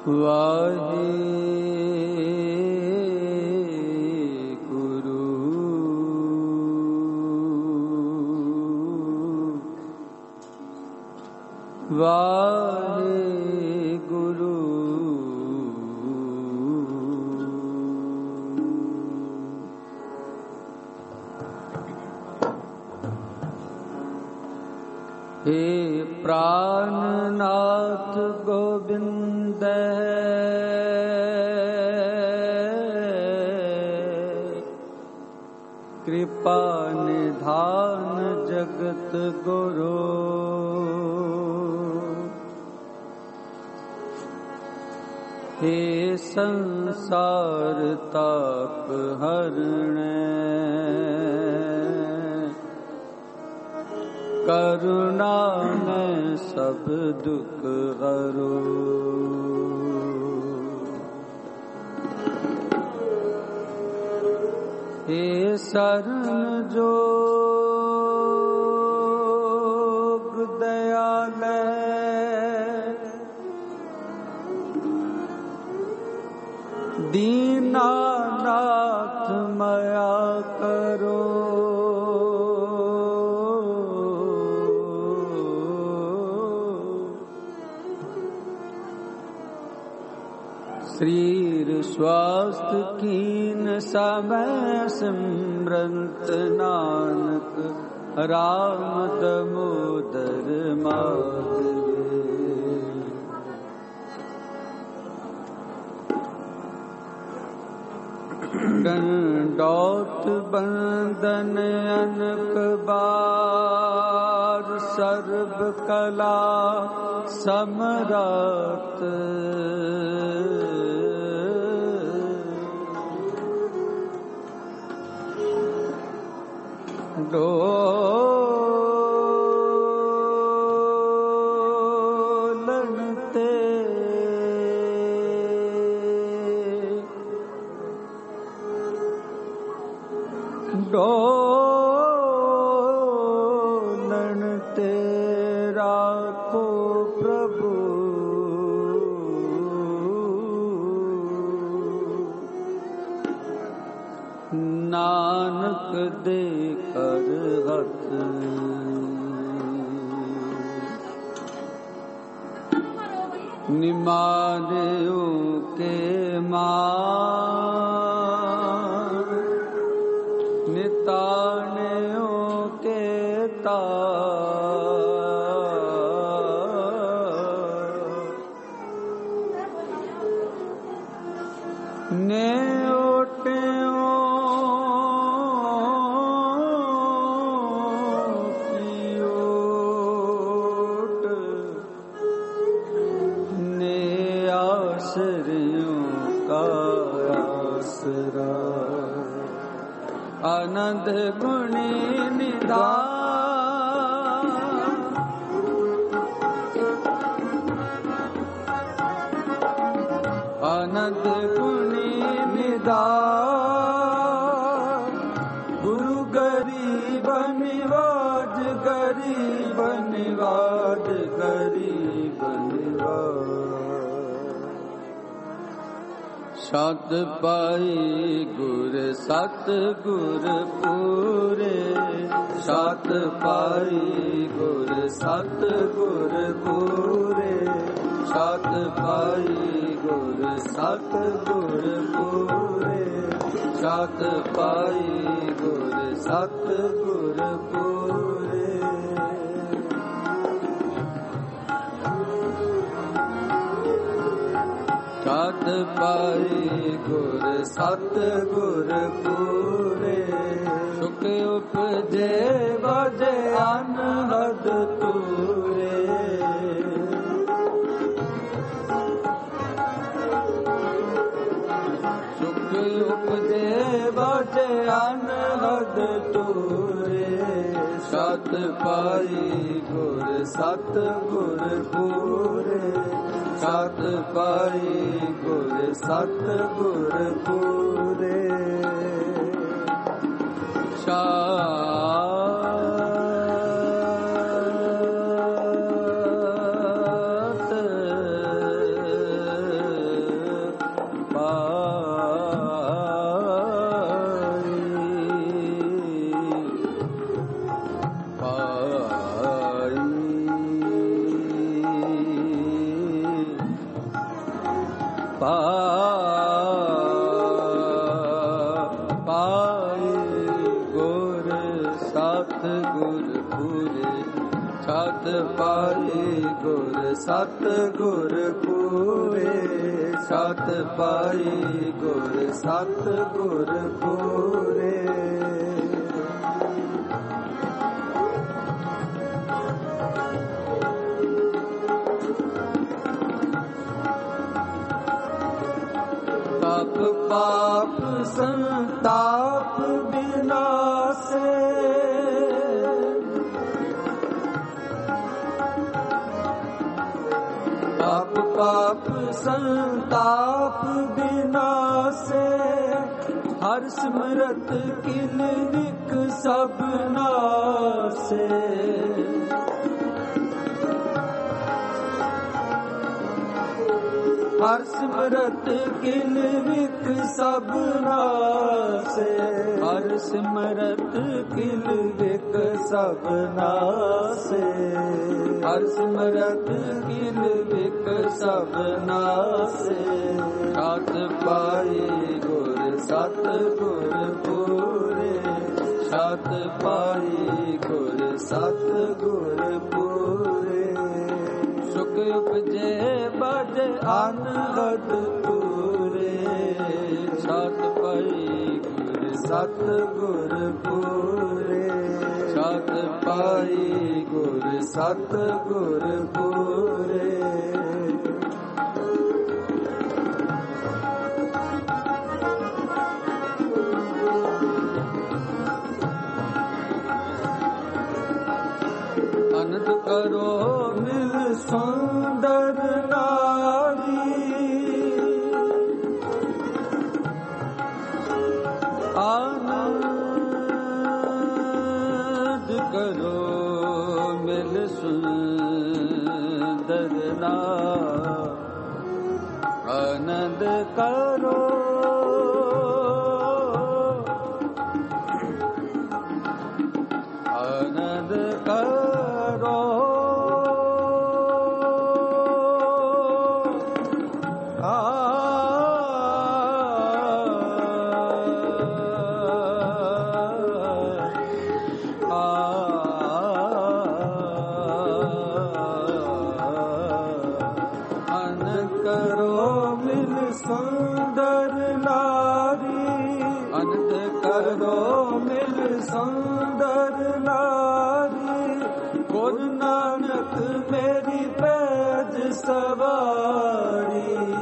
वाहेगुरु वाहेगुरु हे प्राणनाथ गोविंद कृपा निधान जगत गुरु हे संसार ताप हरणे करुणा में सब दुख हरो हे शरण जोग दयालय दीनानाथ मया करो शरीर स्वास्थ्य कीन समय सिमरंत नानक राम दामोदर माधवे दंडौत बंदन अनक बार सर्व कला समरात डोलनते डोलनते राखो प्रभु नानक दे कर हथ निमानियों के मान नितानियों के तार ने आनंद गुणी निधान आनंद गुणी निधान गुरु गरीब निवाज गरीब निवाज गरीब निवाज सत पाई गुर सत गुर पूरे सत पाई गुर सत गुर पूरे सत पाई गुर सत गुर पूरे सत पाई गुर सत गुर पूरे सत पाई गुर सत गुर पूरे सुख उपजे बजे अनहद तूरे सुख उपजे बजे अनहद तूरे सत पाई गुर सत गुर पूरे सत पाई गुर सत गुर पूरे सत ਪਾਈ ਗੁਰ ਸਤ ਗੁਰ ਪੂਰੇ ਸਤ ਪਾਈ ਗੁਰ ਸਤ ਗੁਰ ਪੂਰੇ ਸਤ ਪਾਈ ਗੁਰ ਸਤ ਗੁਰ ਪੂਰੇ ਤਪ ਪਾਪ ਸੰਤਾਪ ਵਿਨਾਸੇ ਤਪ ਪਾਪ ਸੰਤਾਪ ਵਿਨਾਸੇ ਹਰ ਸਿਮਰਤ ਕਿਲ ਵਿਕ ਸਭ ਨਾਸੇ ਹਰ ਸਿਮਰਤ ਕਿਲ ਵਿਕ ਸਭ ਨਾਸੇ ਹਰ ਸਿਮਰਤ ਕਿਲ ਵਿਕ ਸਭ ਨਾਸੇ ਹਰ ਸਿਮਰਤ ਕਿਲ ਵਿਕ ਸਭ ਨਾਸੇ ਸਤ ਪਾਈ ਗੁਰ ਸਤ ਗੁਰ ਪੂਰੇ ਸਤ ਪਾਈ ਗੁਰ ਸਤ ਗੁਰ ਪੂਰੇ ਸੁਖ ਉਪਜੇ ਬੜ ਅਨਹਦ ਪੂਰੇ ਸਤ ਪਾਈ ਗੁਰ ਸਤ ਗੁਰ ਪੂਰੇ ਸਤ ਪਾਈ ਗੁਰ ਸਤ ਗੁਰ ਪੂਰੇ ਅਨੰਦ ਕਰੋ ਮਿਲ ਸੁੰਦਰ ਨਾਰੀ ਆਨੰਦ ਕਰੋ ਮਿਲ ਸੁੰਦਰ ਨਾਰੀ ਆਨੰਦ ਕਰੋ ਆਨੰਦ ਕਰੋ ਕਰੋ ਮਿਲ ਸੁੰਦਰ ਨਾਰੀ ਅਨੰਦ ਕਰੋ ਮਿਲ ਸੁੰਦਰ ਨਾਰੀ ਗੁਰੂ ਨਾਨਕ ਮੇਰੀ ਪੈਜ ਸਵਾਰੀ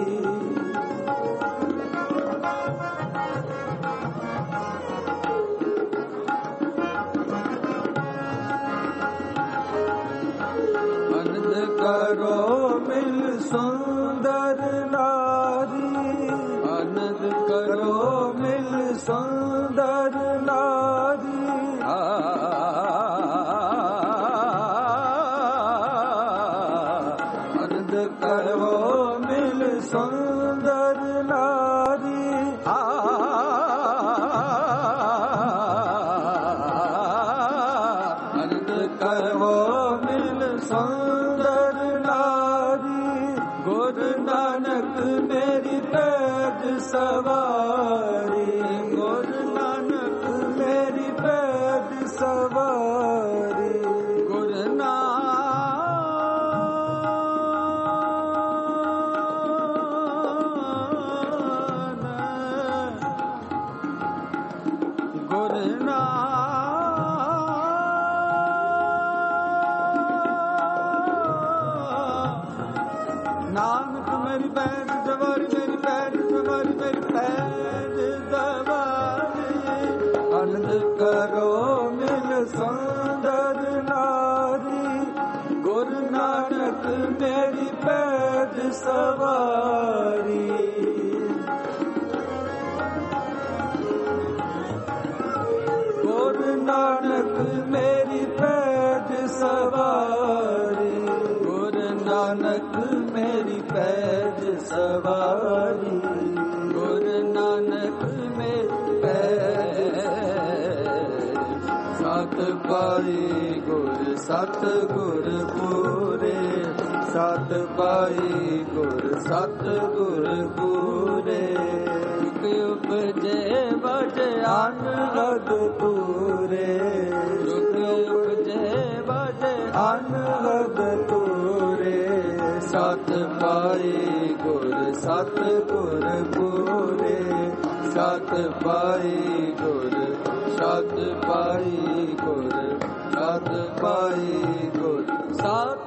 ਅਨੰਦ ਕਰੋ ਮਿਲ ਸੁੰਦਰ ਨਾਰੀ ਅਨੰਦ ਕਰੋ ਮਿਲ ਸੁੰਦਰ ਨਾਰੀ ਅਨੰਦ ਕਰੋ ਮਿਲ ਸੁੰਦਰ ਨਾਰੀ ਅਨੰਦ ਕਰੋ ਮਿਲ ਸੁੰਦਰ ਨਾਰੀ ਗੁਰੂ ਨਾਨਕ ਮੇਰੀ ਪੈਜ ਸਵਾਰੀ ਗੁਰੂ ਨਾਨਕ ਮੇਰੀ ਪੈਜ ਸਵਾਰੀ ਗੁਰੂ ਨਾਨਕ ਗੁਰੂ ਨਾਨਕ ਮੇਰੀ ਪੈਜ ਸਵਾਰੀ ਮੇਰੀ ਪੈਜ ਸਵਾਰੀ ਮੇਰੀ ਪੈਜ ਸਵਾਰੀ ਅਨੰਦ ਕਰੋ ਮਿਲ ਸੁੰਦਰ ਨਾਰੀ ਗੁਰੂ ਨਾਨਕ ਮੇਰੀ ਪੈਜ ਸਵਾਰੀ ਗੁਰੂ ਨਾਨਕ ਮੇਰੀ ਪੈਜ ਸਵਾਰੀ ਗੁਰੂ ਨਾਨਕ ਮੇਰੀ ਪੈਜ ਸਵਾਰੀ ਗੁਰੂ ਨਾਨਕ ਮੇਰੀ ਪੈਜ ਸਤ ਪਾਈ ਗੁਰ ਸਤ ਗੁਰ ਪੂਰੇ ਸਤ ਪਾਈ ਗੁਰ ਸਤ ਗੁਰ ਪੂਰੇ ਉਪਜੇ ਬਜ ਅਨਹਦ ਤੂਰੇ ਜੁਗ ਉਪਜੇ ਵਜੇ ਅਨਹਦ ਤੂਰੇ ਸਤ ਪਾਈ ਗੁਰ ਸਤ ਗੁਰ ਪੂਰੇ ਸਤ ਪਾਈ ਗੁਰ ਸਤ ਪਾਈ ਗੁਰ ਸਤ ਪਾਈ ਗੁਰ ਸਤ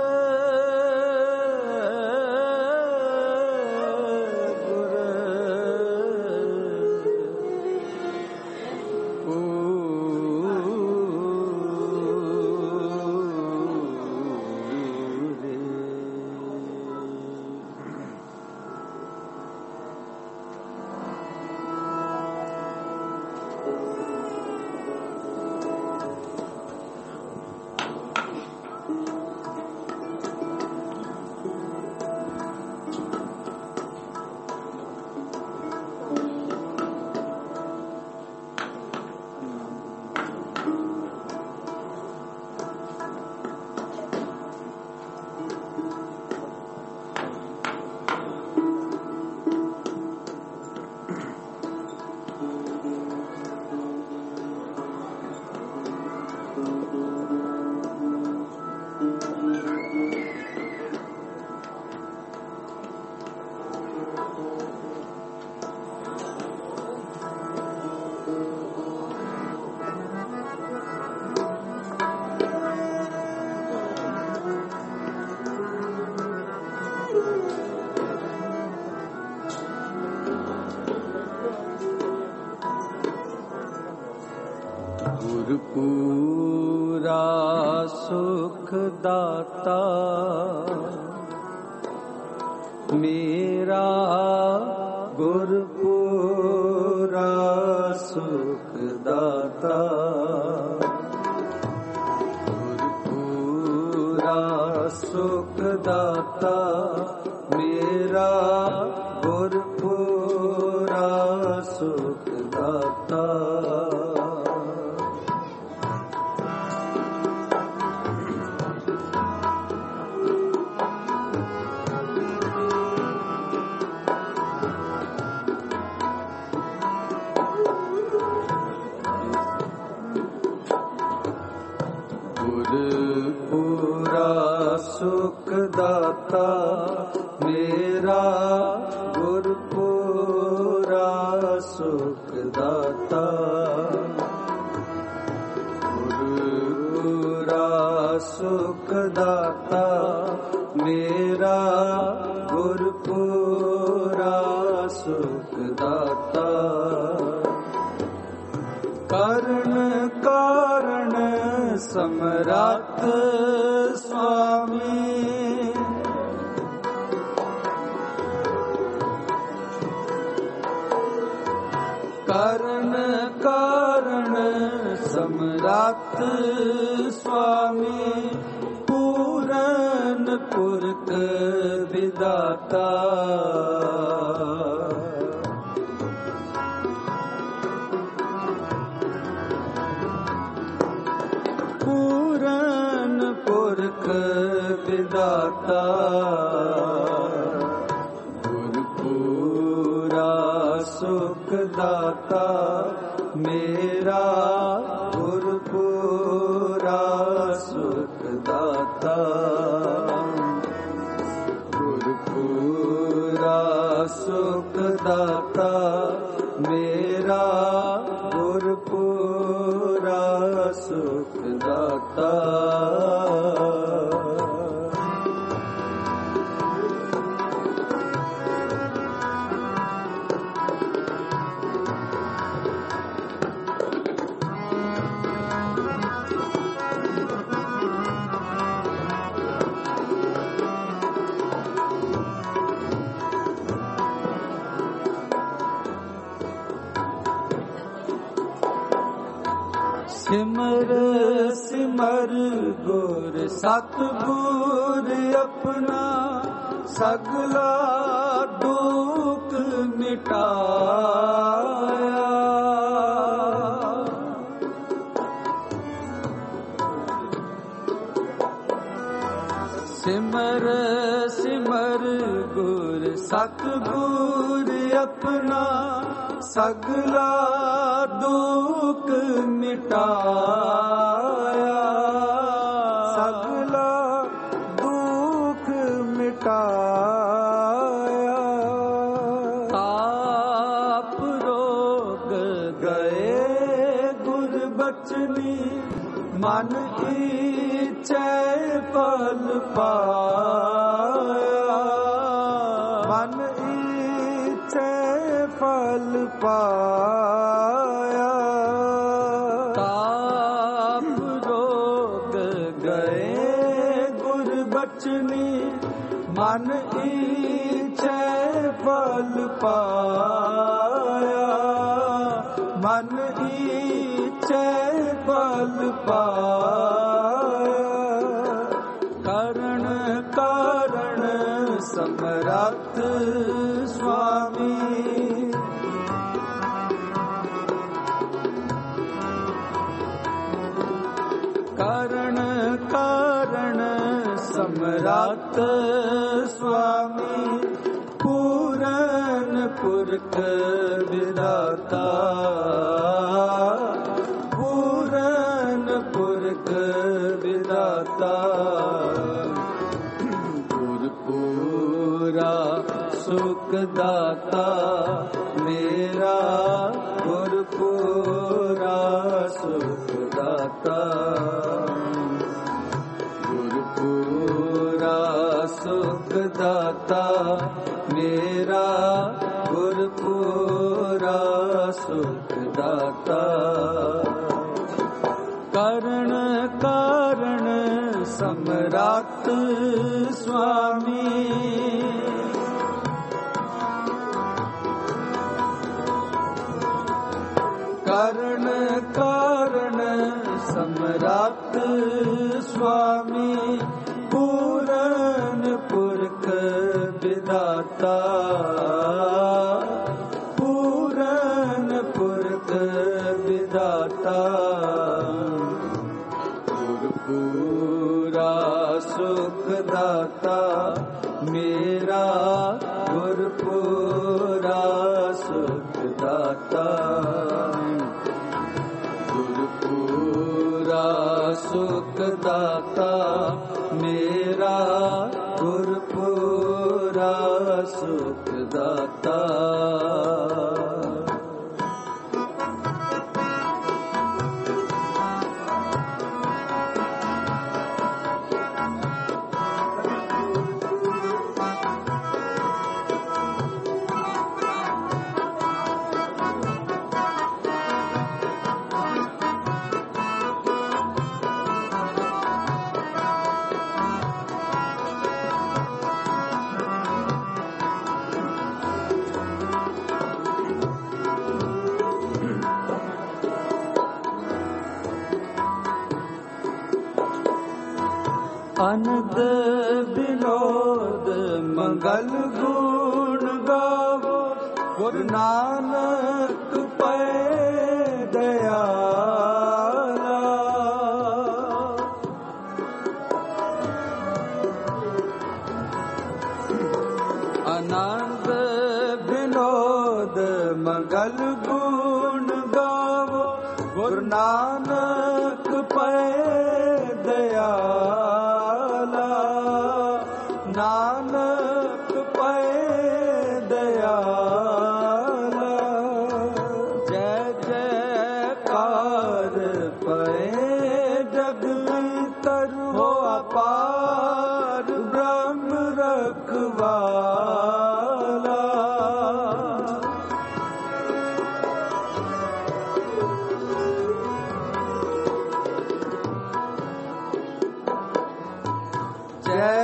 ਗੁਰਪੂਰਾ ਸੁਖ ਦਾਤਾ ਮੇਰਾ ਗੁਰਪੂਰਾ ਸੁਖ ਦਾਤਾ ਗੁਰਪੂਰਾ ਸੁਖ ਦਾਤਾ ਮੇਰਾ ਗੁਰਪੂਰਾ ਸੁਖ ਦਾਤਾ ਸੁਖ ਦਾਤਾ ਮੇਰਾ ਗੁਰਪੂਰਾ ਸੁਖ ਦਾਤਾ ਗੁਰਪੂਰਾ ਸੁਖ ਦਾਤਾ ਮੇਰਾ ਗੁਰਪੂਰਾ ਸੁਖ ਦਾਤਾ ਕਰਨ ਕਾਰਨ ਸਮਰੱਥ ਸੁਆਮੀ ਕਰਨ ਕਾਰਨ ਸਮਰੱਥ ਸੁਆਮੀ ਪੂਰਨ ਪੁਰਖ ਵਿਦਾਤਾ ਪੂਰਨ ਪੁਰਖ ਵਿਦਾਤਾ ਗੁਰਪੂਰਾ ਸੁਖ ਦਾਤਾ ਮੇਰਾ ਗੁਰਪੂਰਾ ਸੁਖ ਦਾਤਾ ਗੁਰਪੂਰਾ ਸੁਖ ਦਾਤਾ ਮੇਰਾ ਗੁਰਪੂਰਾ ਸੁਖ ਦਾਤਾ ਸਿਮਰ ਸਿਮਰ ਗੁਰ ਸਤਿਗੁਰ ਆਪਣਾ ਸਗਲਾ ਦੁਖ ਮਿਟਾਇਆ ਸਿਮਰ ਸਿਮਰ ਗੁਰ सतगुर अपना सगला दुख मिटाया, सगला दुख मिटाया। ताप रोग गए गुरबचनी, मन इच्छै फल पाया, मन इच्छै फल पाया। ताप रोग गए गुरबचनी, मन इच्छै फल पाया, मन इच्छै फल पाया। करण कारण समरथ स्वामी, करण कारण समरथ स्वामी, पूरन पुरख विधाता, पूरन पुरख विधाता। गुरपुरा सुख दाता मेरा, गुरपुरा सुख दाता, गुरपुरा सुख दाता मेरा, गुरपुरा सुख दाता। करण कारण समरथ स्वामी, करण कारण समरथ स्वामी, पूरन पुरख विधाता, पूरन पुरख विधाता। गुरपुरा सुख दाता मेरा, गुरपुरा सुख दाता, गुरपुरा सुख दाता मेरा, गुरपुरा सुख दाता। अनद विनोद मंगल गुण गावो, गुरु नानक पै दयाला। आनंद विनोद मंगल गुण गावो, गुरु नानक पै दयाला, नानक पै दयाला। जय जयकार पै जग अंतर, हो अपार ब्रह्म रखवाला। जय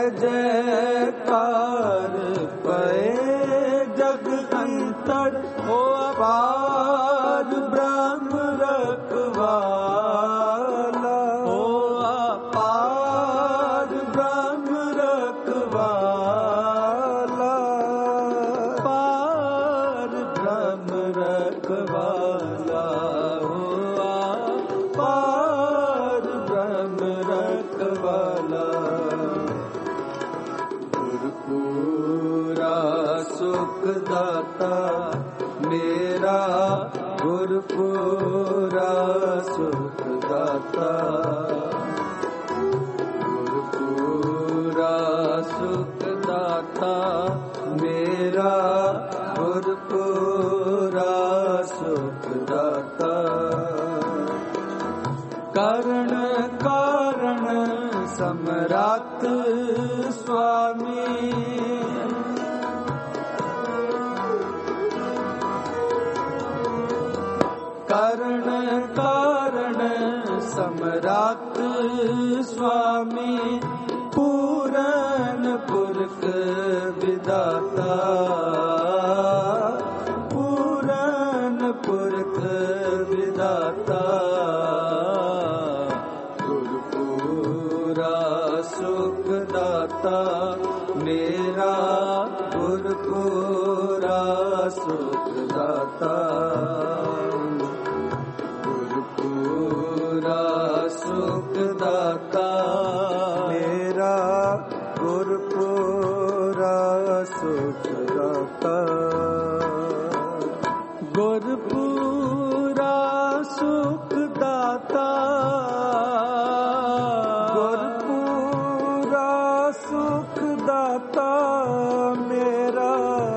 जयकार पै जग अंतर, हो अपार ब्रह्म रखवाला, हो अपार ब्रह्म रखवाला, पार ब्रह्म रखवाला, हो अपार ब्रह्म रखवाला। गुरपुरा सुख दाता मेरा गुरपुरा सुख दाता गुरपुरा सुख दाता मेरा गुरपुरा सुख दाता करण कारण सम्राट स्वामी करण कारण सम्राट स्वामी पूरन पुरख विदाता पूरन पुरख विदाता गुरपुरा सुख दाता मेरा गुरपुरा सुख दाता गुरपुरा सुख दाता मेरा गुरपुरा सुख दाता गुरपुरा सुख दाता गुरपुरा सुख दाता मेरा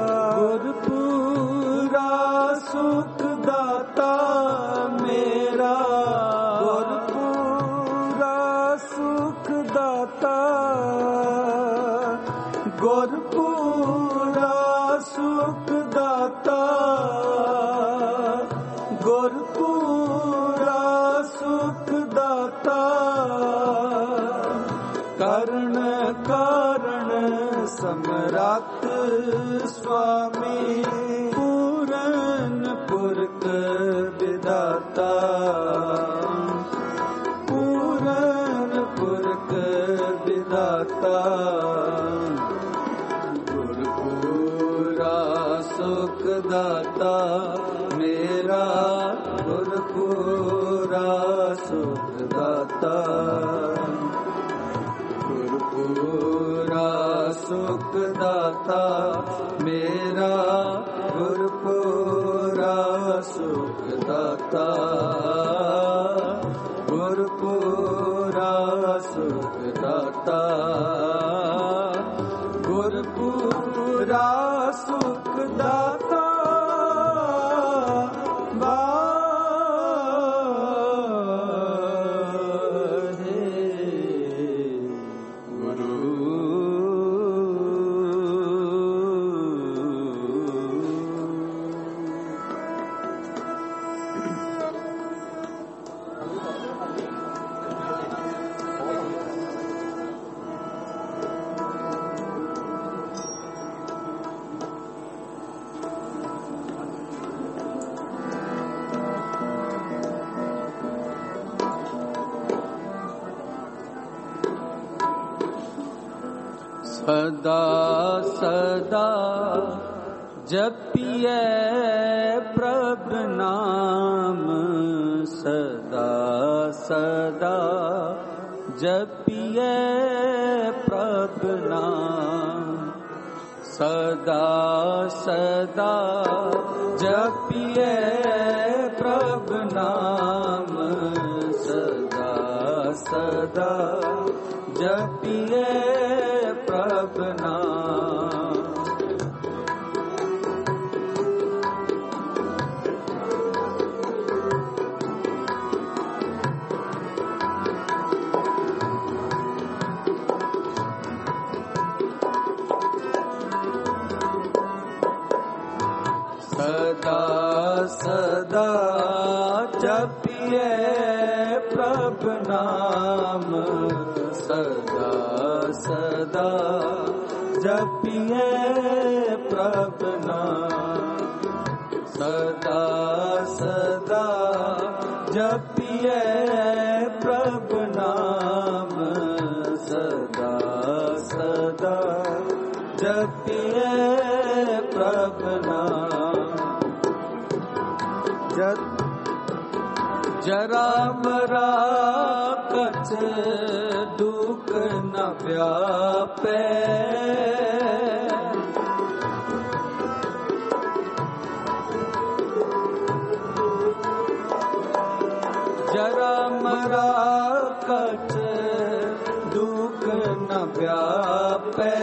गुरपुरा सुख दाता मेरा गुरपुरा सुख दाता गुरपुरा सुख दाता गुरपुरा सुख दाता करण कारण सम्राट स्वामी पूरन पुरख विदाता पूरन पुरख विदाता गुरपुरा सुख दाता मेरा गुरपुरा सुख दाता गुरपुरा सुख दाता मेरा गुरपुरा सुख दाता गुरपुरा सुख दाता गुरपुरा सुख दाता सदा सदा जपिए प्रभु नाम सदा सदा जपिए प्रभु नाम सदा सदा जपिए प्रभु नाम सदा सदा जपिए प्रभु नाम सदा सदा जपिए प्रभु नाम सदा सदा जपिए प्रभु नाम सदा सदा जपिए प्रभु नाम सदा सदा जपिए प्रभु नाम जरा मरा कछ दुख न व्यापे जरा मरा कछ दुख न व्यापै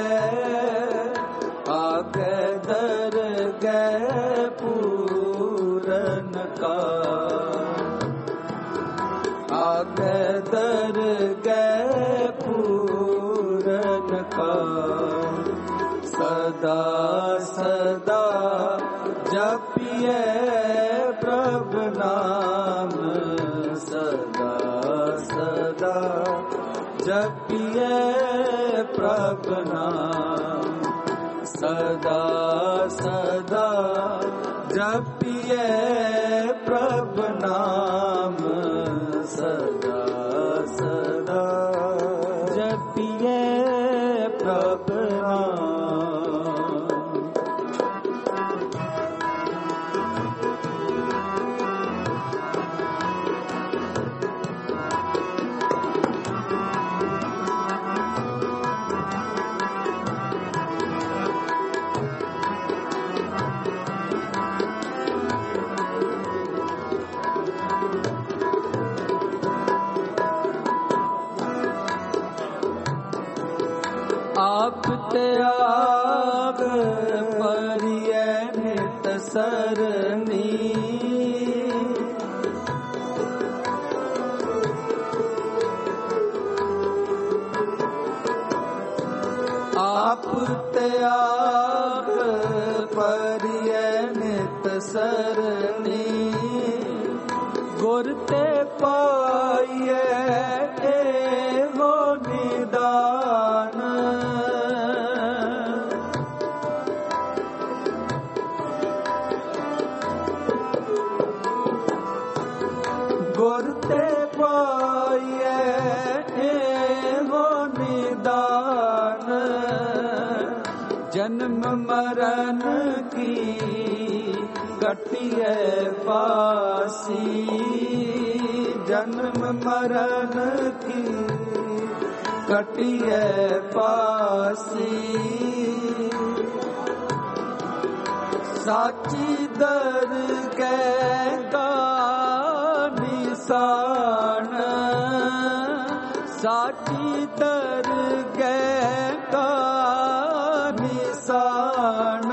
आगे दर गए पूरन का आगे दर गए पूरन का सदा सदा जपिए प्रभु नाम सदा सदा जपिए प्रभु नाम सदा सदा जपिए प्रभु नाम सदा सदा जपिए प्रभु नाम। आप त्याग परिय नित सरनी आप त्याग परिय नित सरनी गुर ते पाइए एवो निदान गुर ते पाइए एवो निदान जन्म मरण की कटिए फांसी जन्म मरण की कटिए फांसी साची दरगाह का निशान साची दरगाह का निशान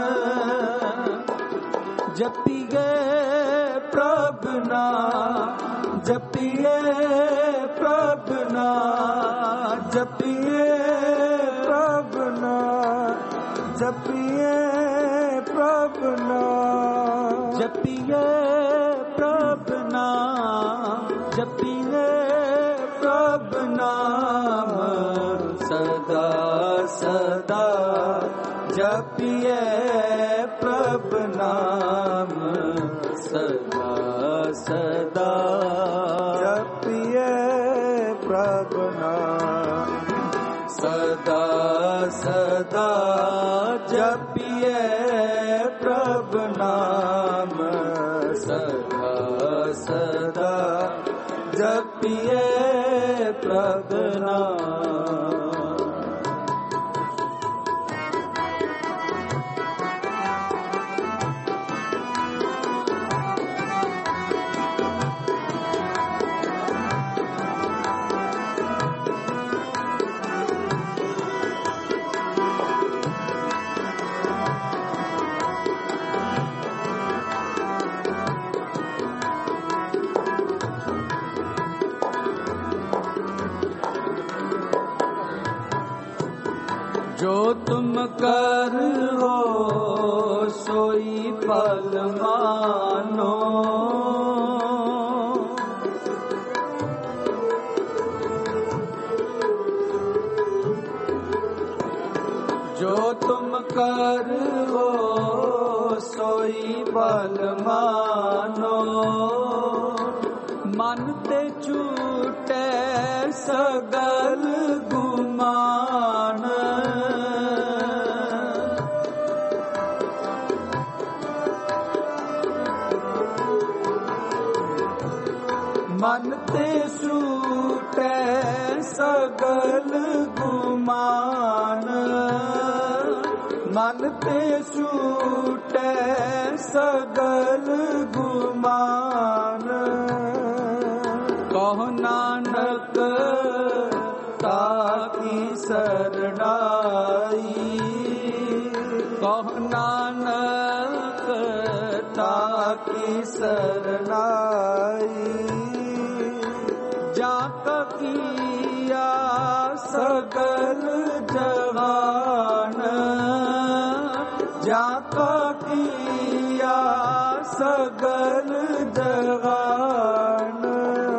जपिए प्रभु नाम जपिए प्रभु नाम जपिए प्रभु नाम जपिए प्रभु नाम जपिए प्रभु नाम जपिए प्रभु नाम सदा सदा जपिए प्रभु नाम सदा सदा जपिए प्रभु नाम सदा सदा जपिए प्रभु नाम सदा सदा जपिए प्रभु नाम। जो तुम कर हो सोई फल मानो जो तुम कर हो सोई फल मानो मन ते छूटे सगल गुमान मन ते छूटे सगल गुमान मन ते छूटे सगल गुमान कहो नानक ताकी सरनाई, कहो नानक ताकी सरनाई। जाका किया सगल जहान, जाका किया सगल जहान।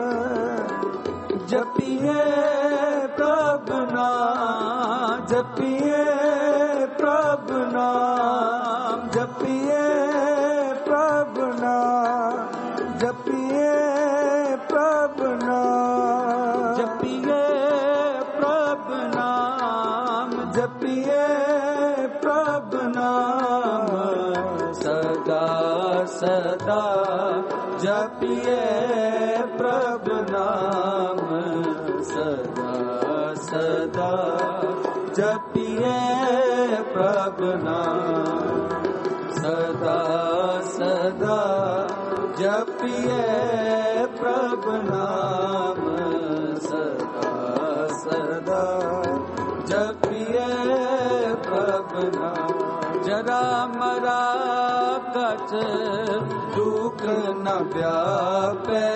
जपिए प्रभु नाम, जपिए प्रभु नाम, जपिए प्रभु नाम, जपिए प्रभु नाम, जपिए प्रभु नाम, जपिए प्रभु नाम। सदा सदा जपिए प्रभु नाम, सदा सदा जपिए प्रभु नाम, सदा सदा जपिए प्रभु नाम, सदा सदा जपिए प्रभु नाम। जरा मरा कछ दुख न व्यापे,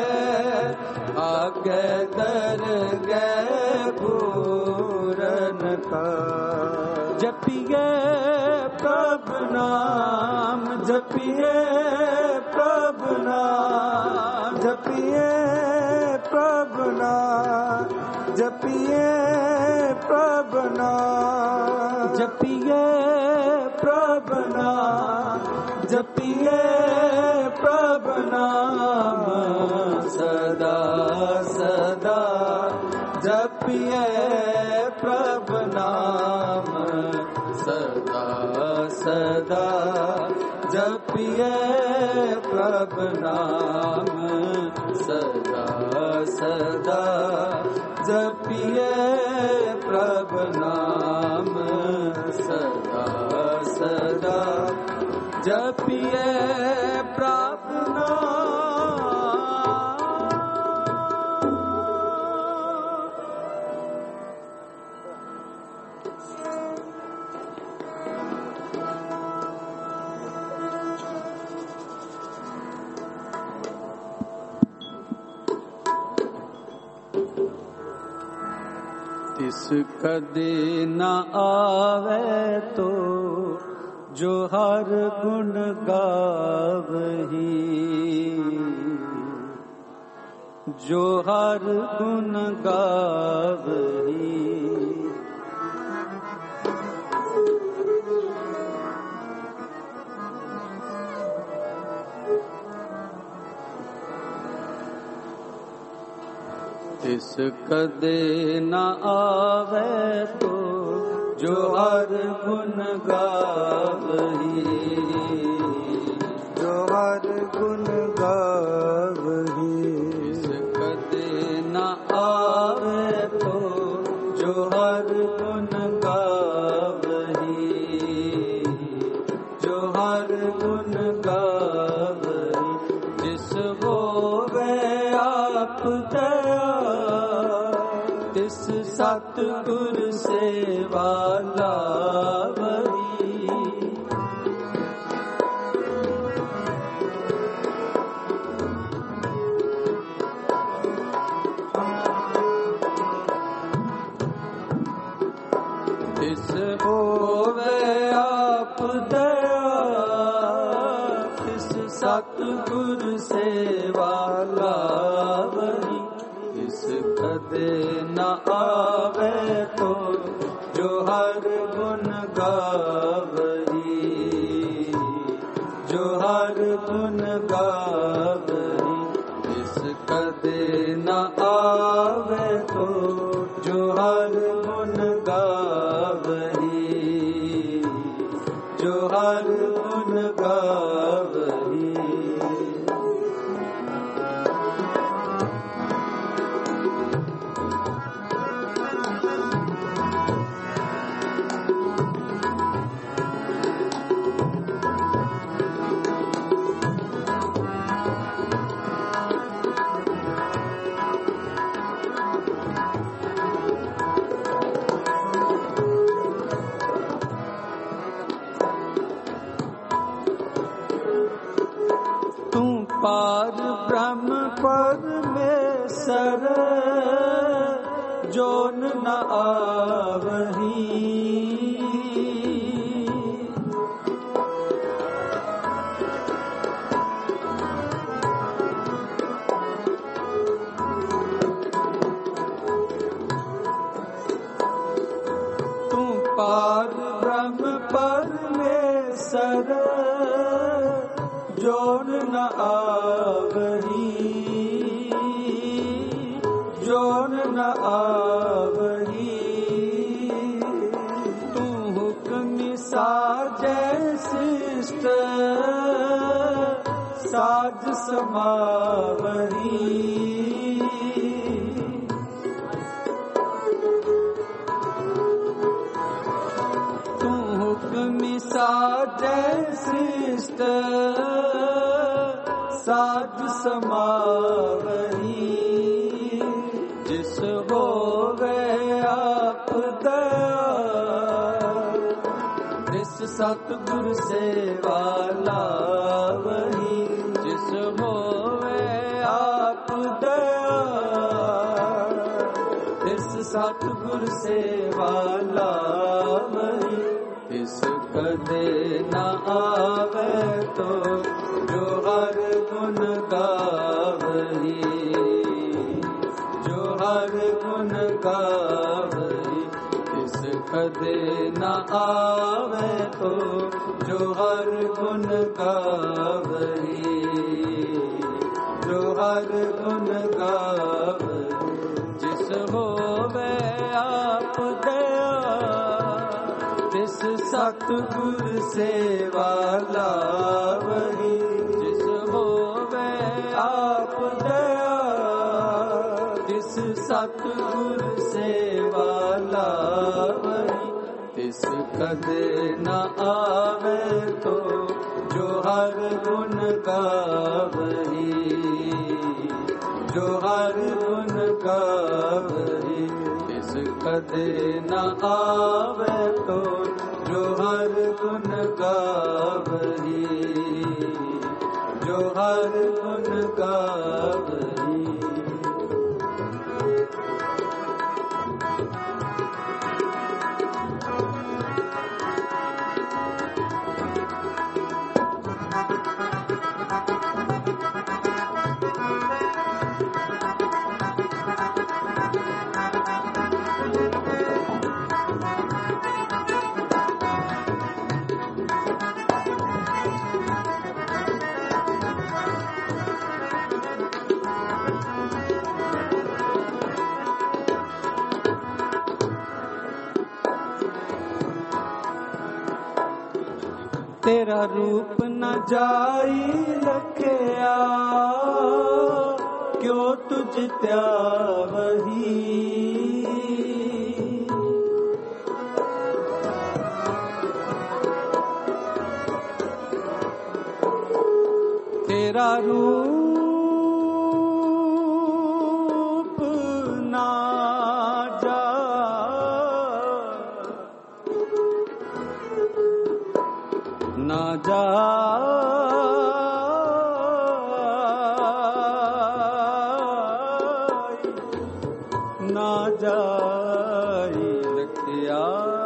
आगे दर गए पूरन का। जपिए प्रभु नाम, जपिए प्रभु नाम, जपिए प्रभु नाम, जपिए प्रभु नाम, जपिए प्रभु नाम, जपिए प्रभु नाम। सदा सदा जपिए प्रभु नाम, सदा सदा जपिए प्रभु नाम, सदा सदा जपिए प्रभु नाम, सदा सदा जपिए प्रभु नाम। तिस कदे न आवे तो जो हर गुण गावही, जो हर गुण गावही। तिस कदे न आवे तो जो हर गुण गावही, जो हर गुण गावही। तिस कदे न आवे तो जो हर गुण गावही, जो हर गुण गावही। जिस होवे आप तिस सतगुर सेवा लावही। तिस होवे आप दया, तिस सतगुर सेवा लावही। तिस कदे न आवे तो जो हर गुण गावही, जो हर गुण गावही। तिस कदे न आवे तो जो हर गुण गावही, जो हर गुण गावही। सर जोन न आवही। तू पार ब्रह्म परमेश्वर जोन न आवही, जोन न आवही। तू हुक्म साजै सृष्ट साज समावही। तू हुक्म साजै सृष्ट साज समावही। जिस होवे आप दयाल, जिस सतगुर सेवा लावही। जिस होवे आप दयाल, जिस सतगुर सेवा लावही। इस कदे न आवे तो जो हर गुण गावही, जो हर गुण गावही। इस कदे न आवे तो जो हर गुण गावही, जो हर गुण गावही। जिस होवे आप दयाल, जिस सतगुर सेवा लावही। जिस होवे आप दयाल, जिस सतगुर सेवा लावही। तिस कदे न आवे तो जो हर गुण गावही, जो हर गुण गावही। तिस कदे न आवे तो जो हर गुण गावही, जो हर गुण गावही। तेरा रूप न जाई लखया, क्यों तुझ त्यावही। तेरा रूप ना जा, ना जा ना जाई लखया।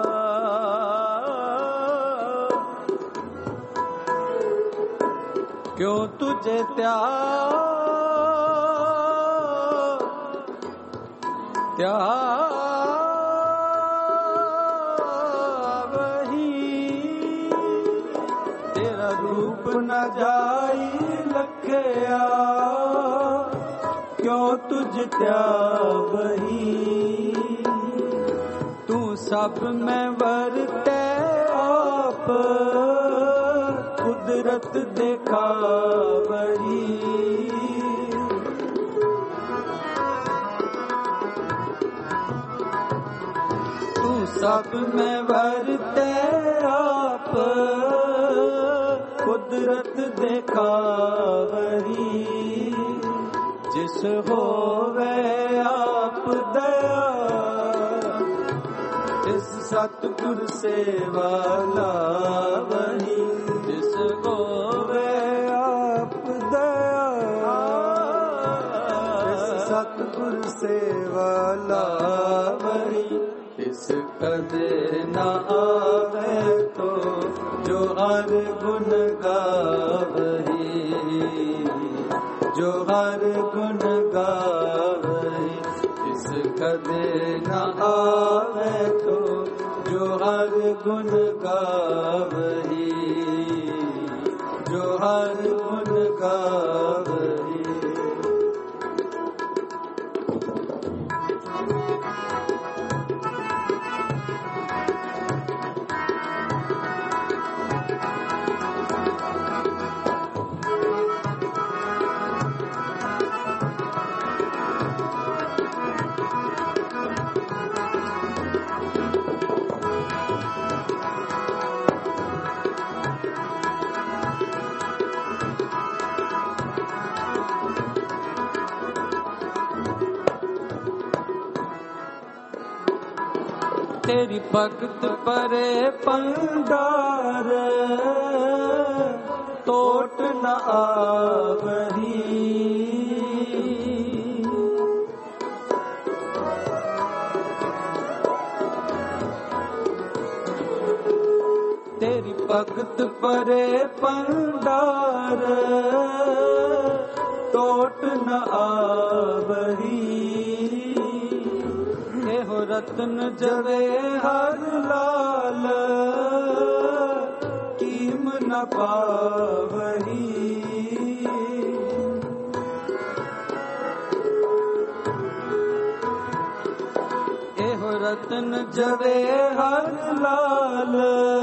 क्यों तुझे त्यावही। तेरा रूप न जाई लखया, क्यों तुझ त्यावही। तू सब में वरते आप, कुदरत दिखावही। तू सब में वरते आप, कुदरत दिखावही। जिस होवे आप दयाल, जिस सतगुर सेवा लावही। जिस होवे आप दयाल, जिस सतगुर सेवा लावही, तिस कदे न आवे तो जो हर गुण गावही, जो हर गुण गावही, तिस कदे न आवे तो जो हर गुण गावही, जो हर गुण गावही। तेरी भगत परे पंडार, तोट न आवही, तेरी भगत परे पंडार, तोट न आवही, रतन जवे हर लाल, कीम न पावही, एहो रतन जवे हर लाल,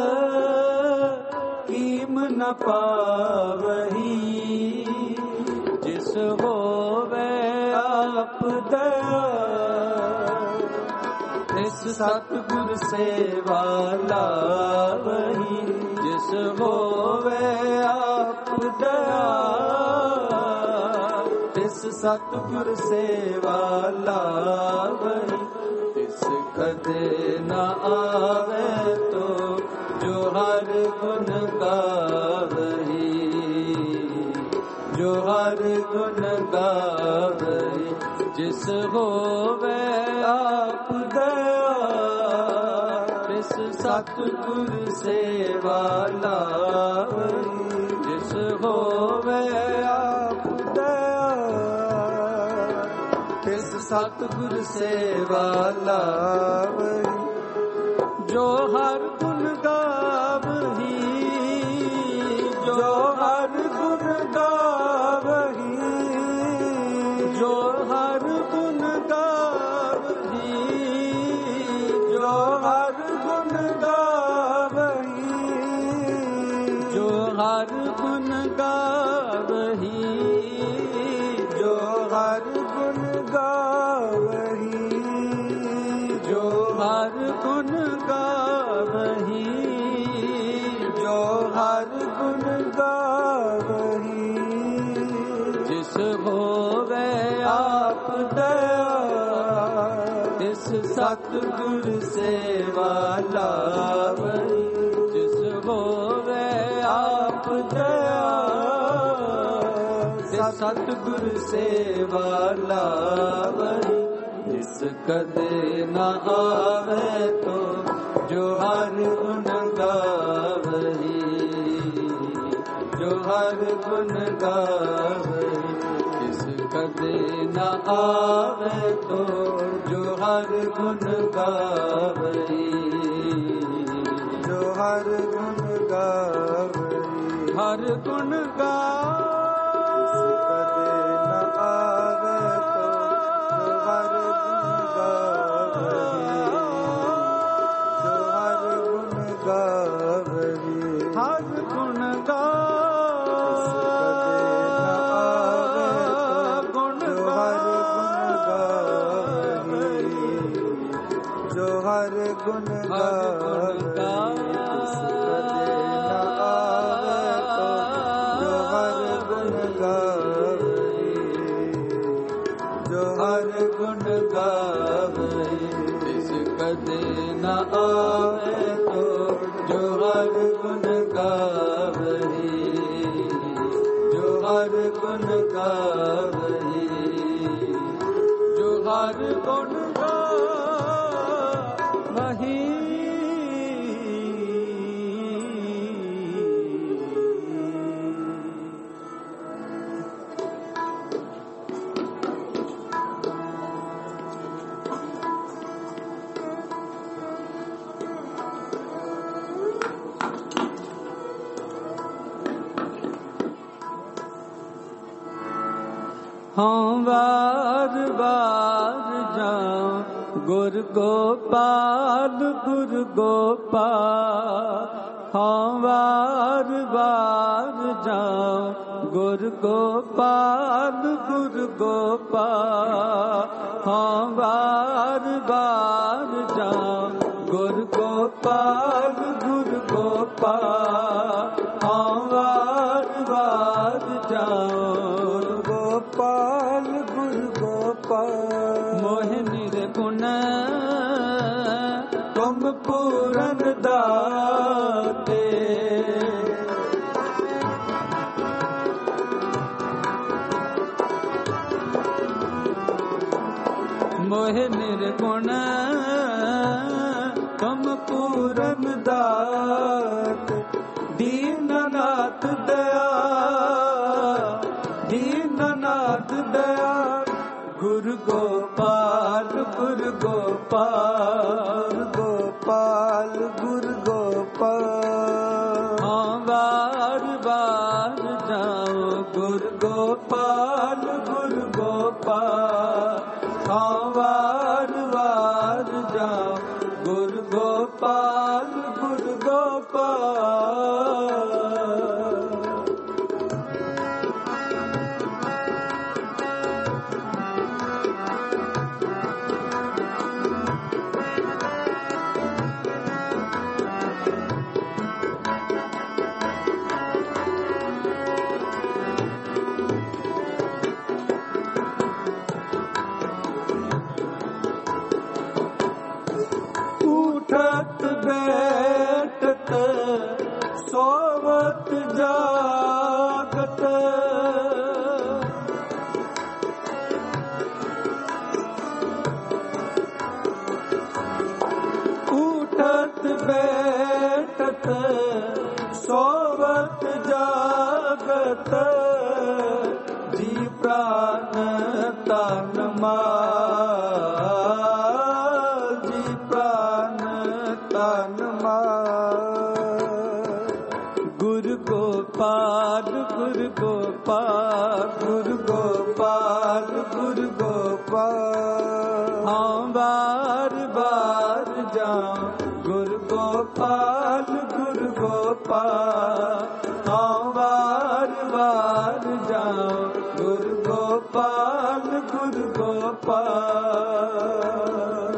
कीम न पावही, जिस होवे आप दयाल, तिस सतगुर सेवा लावही, जिस होवे आप दयाल, तिस सतगुर सेवा लावही, तिस कदे न आवे तो जो हर गुण गावही, जो हर गुण गावही, जिस होवे आप दयाल, तिस सतगुर सेवा लावही, जिस होवे आप दयाल, तिस सतगुर सेवा लावही, जो हर गुण गावही, जो हर गुण गावही, जो हर गुण गावही, जो हर गुण गावही, जो हर गुण गावही, जो हर गुण गावही, जो हर गुण गावही, जो हर गुण गावही, जिस होवे आप दयाल, तिस सतगुर सेवा लावही, जिस होवे आप दयाल, तिस सतगुर सेवा लावही, जिस कदे न आवे तो जो हर गुण गावही, जो हर गुण गावही, जिस कदे न आवे तो जो हर गुण गावही, जो हर गुण गावही, हर गुण गावही, गुण जो हर गुण गावही, जिस कदे न आवे तो जो हर गुण गावही, जो हर गुण गावही, हर गुण गावहि। हाँ बार बार जाऊं गुर गोपाल गुर गोपाल। हाँ बार बार जाऊं गुर गोपाल गुर गोपाल। हाँ बार बार जाऊं गुर गोपाल गुर गोपाल। हाँ बार बार जाऊं गोपाल गुर गोपाल। मोहि निर्गुण तुम पूरन दाते। मोहि निर्गुण तुम पूरन दाते। दीननाथ दया दीननाथ दया गुरु गोपाल गुरु गोपाल गोपाल गुरु गोपाल। हाँ बार बार जाओ गुरु गोपाल गुरु गोपाल। हाँ बार बार जाओ गुरु गोपाल गुरु गोपाल। उठत बैठत सोवत जागत। उठत बैठत सोवत जागत। जी प्राण तन माल जी प्राण तन माल। गुरु गोपाल गुरु गोपाल गुरु गोपाल गुरु गोपाल। हाँ बार बार जाऊं गुरु गोपाल गुरु गोपाल। हाँ बार बार जाऊं गुरु गोपाल गुरु गोपाल।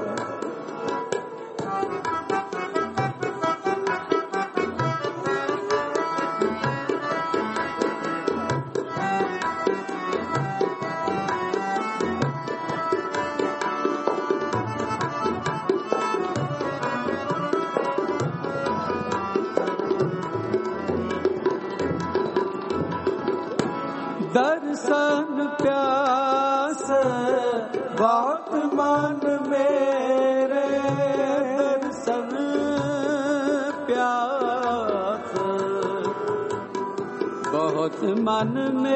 दर्शन प्यास बहुत मन मेरे। दर्शन प्यास बहुत मन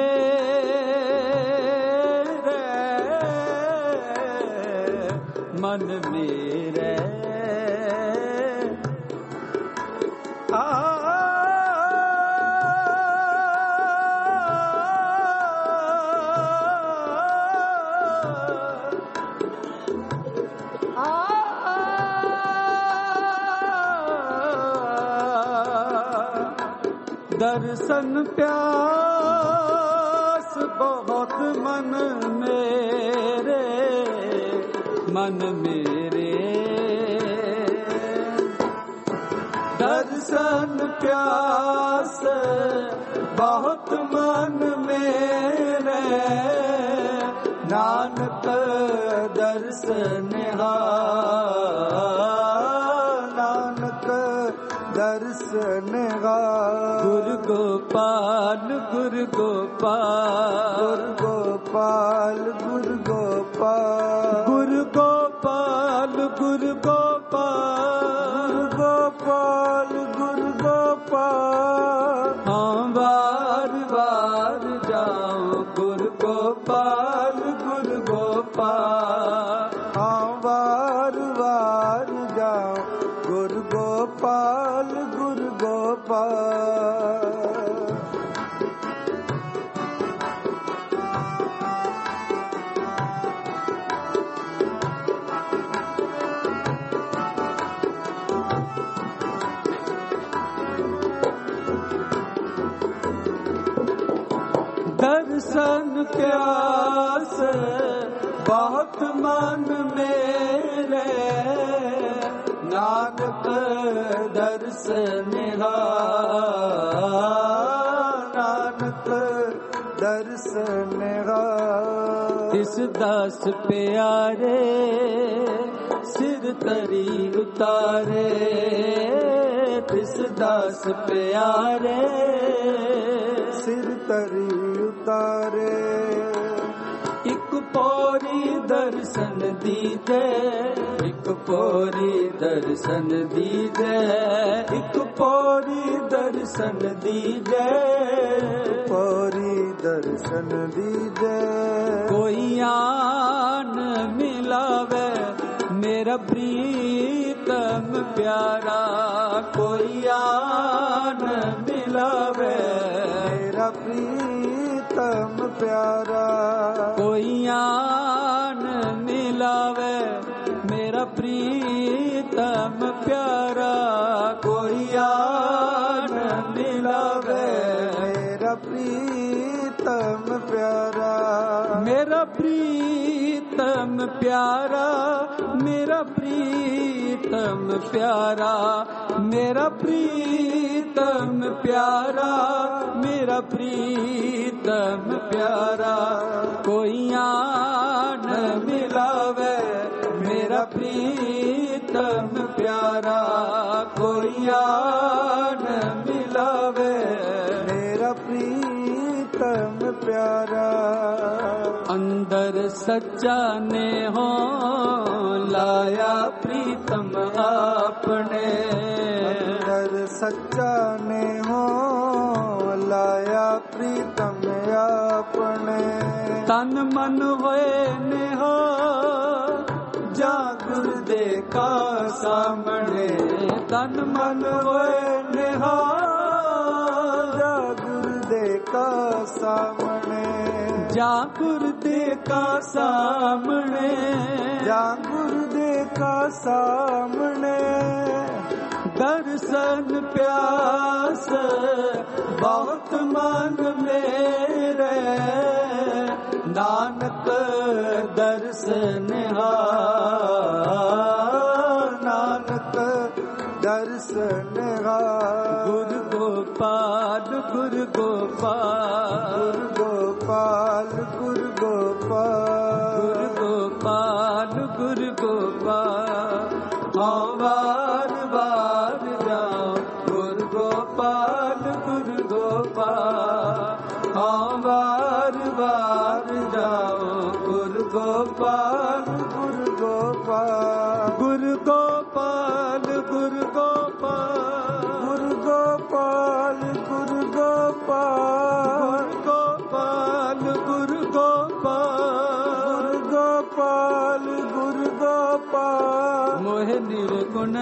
मेरे। मन मेरे दर्शन प्यास बहुत मन मेरे। मन मेरे दर्शन प्यास बहुत मन मेरे। नानक दर्शन नानक दर्शन गुरु गोपाल गुरु गोपाल गुरु गोपाल गुरु गोपाल। गोपाल गुरु गोपाल गोपाल गुरु गोपाल हाँ बार बार जाओ गुरु गोपाल गुरु गोपाल हाँ बार बार जाओ गुरु गोपाल गुरु गोपाल दर्शन प्यास बहुत मन मेरे नानक दर्शन नानक दर्शन इस दास प्यारे सिर तरी उतारे इस दास प्यारे सिर तरी उतारे एक पौरी दर्शन दीजे एक पौरी दर्शन दीजे एक पौरी दर्शन दीजे पौरी दर्शन दीजे कोई आन मिलावे मेरा प्रीतम प्यारा कोई आन मिलावे मेरा प्रीतम प्यारा कोई आन मिलावे मेरा प्रीतम प्यारा कोई आन मिलावे मेरा प्रीतम प्यारा मेरा प्रीतम प्यारा मेरा प्रीतम प्यारा मेरा प्रीतम प्यारा मेरा प्रीतम प्यारा कोई आन मिलावे मेरा प्रीतम प्यारा कोई आन मिलावे मेरा प्रीतम प्यारा अंदर सच्चा ने हो लाया प्रीतम आपने अंदर सच्चा ने हो लाया प्रीतम आपने तन मन होए ने हो जा गुरु देखा सामने तन मन होए ने हो जा गुरु देखा सामने जा गुरु देखा सामने जा गुरु देखा सामने दर्शन प्यास बहुत मन मेरे नानक दर्शन नानक दर्शन गुरु गोपाल गुरु गोपाल गुरु गोपाल गुरु गोपाल गुरु गोपाल गुरु गोपाल हाँ बार बार जाओ गुरु गोपाल गुरु गोपाल हाँ बार बार जाओ गुरु गोपाल गुरु गोपाल गुरु गोपाल गुरु गोपाल गुरु गोपाल गुरु गोपाल गुरु गोपाल गोपाल गुरु गोपाल मोहे निर्गुण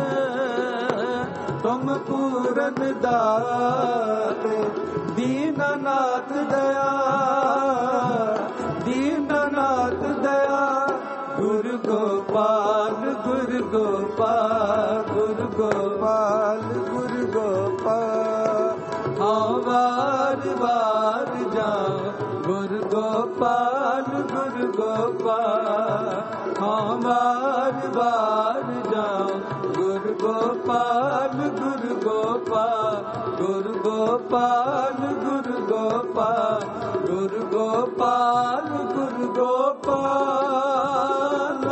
तुम पूरन दाते दीननाथ दया दीननाथ दया गुरु गोपाल गुरु गोपाल गुरु गोपाल गुरु गोपाल हाँ बार बार जाओ गुरु गोपाल गुरु गोपाल हाँ बार बार जाओ गुरु गोपाल गुरु गोपाल गुरु गोपाल गुरु गोपाल गुरु गोपाल गुरु गोपाल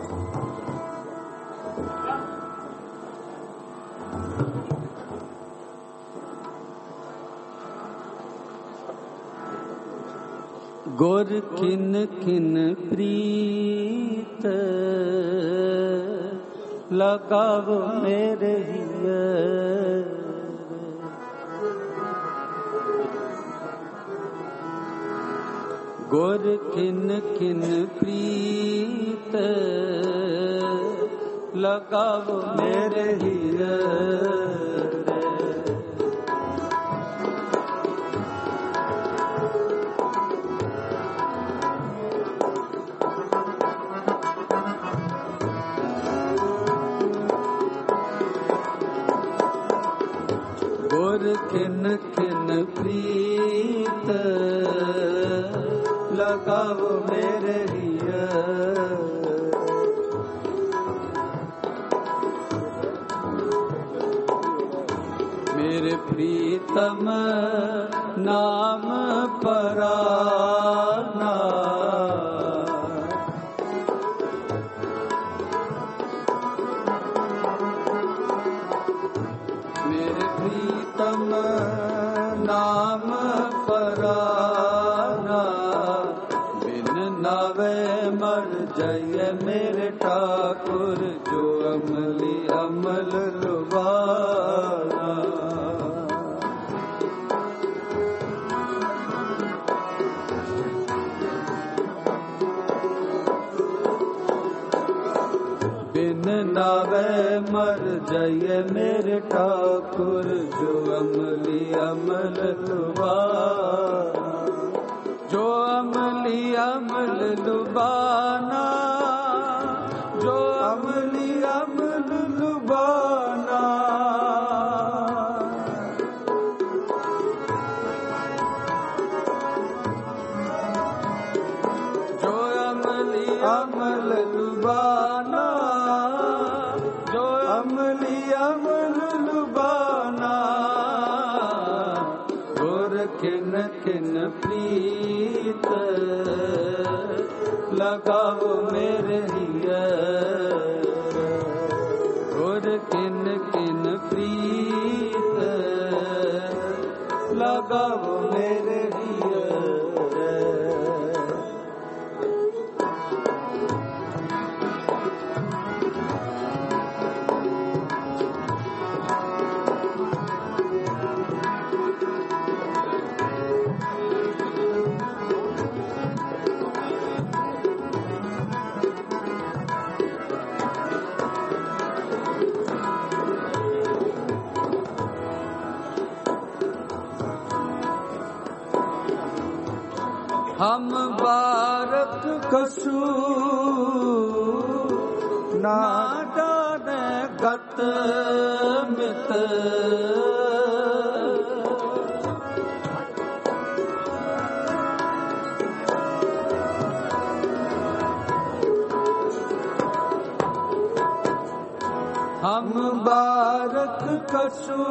गुर खिन खिन प्रीत लगाओ मेरे हिय। गुर खिन खिन प्रीत लगाओ मेरे हिय। गुर खिन खिन प्रीत लगाओ मेरे हिय। मेरे प्रीतम नाम पराना। मेरे प्रीतम नाम पराना। बिन नावे मर जाइए मेरे ठाकुर जो अमली अमल लुभाना। बिन नावे मर जाइए मेरे ठाकुर जो अमली अमल लुभाना। जो अमली अमल लुभाना। जो अमली अमल लुभाना। जो अमली अमल लुभाना। जो अमली अमल लुभाना। गुर खिन खिन प्रीत लगाओ मेरे हिय। गुर खिन खिन प्रीत लगाओ मेरे हिय। हम बारक कसू ना जाने गत मित। हम बारक कसू